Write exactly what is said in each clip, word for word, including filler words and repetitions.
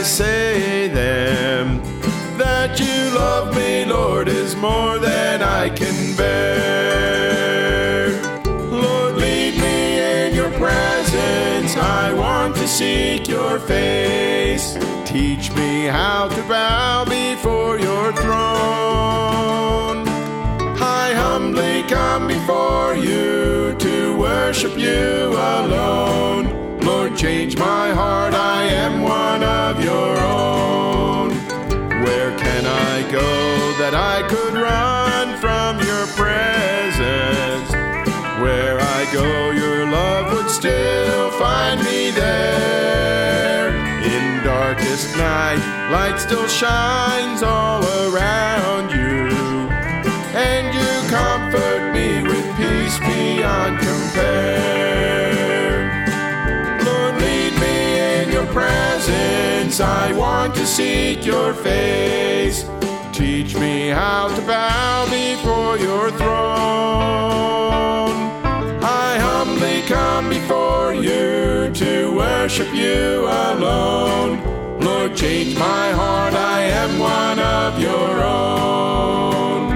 say them. That you love me, Lord, is more than I can bear. Lord, lead me in your presence. I want to seek your face. Teach me how to bow before your throne. I humbly come before you to worship you alone. Lord, change my heart, I am one of your own. Where can I go that I could run from your presence? Where I go, your love would still find me there. In darkest night, light still shines all around you, and you comfort me with peace beyond compare. Lord, lead me in your presence. I want to seek your face. Teach me how to bow before your throne. I humbly come before you to worship you alone. Lord, change my heart, I am one of your own.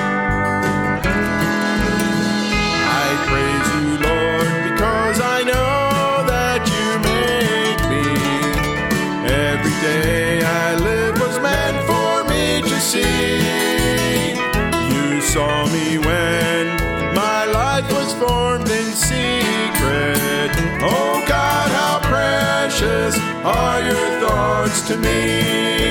I praise you, Lord, because I know that you made me. Every day I live was meant for me to see. You saw me when my life was formed in secret. Oh God, how precious are your thoughts to me.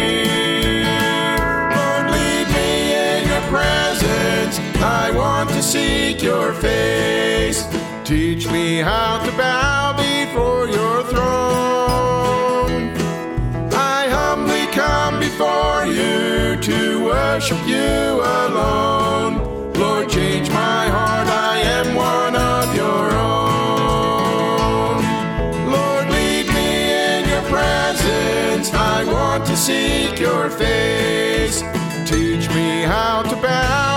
Lord, lead me in your presence. I want to seek your face. Teach me how to bow before your throne. I humbly come before you to worship you alone. Lord, change my heart, I am one of your own. Lord, lead me in your presence. I want to seek your face. Teach me how to bow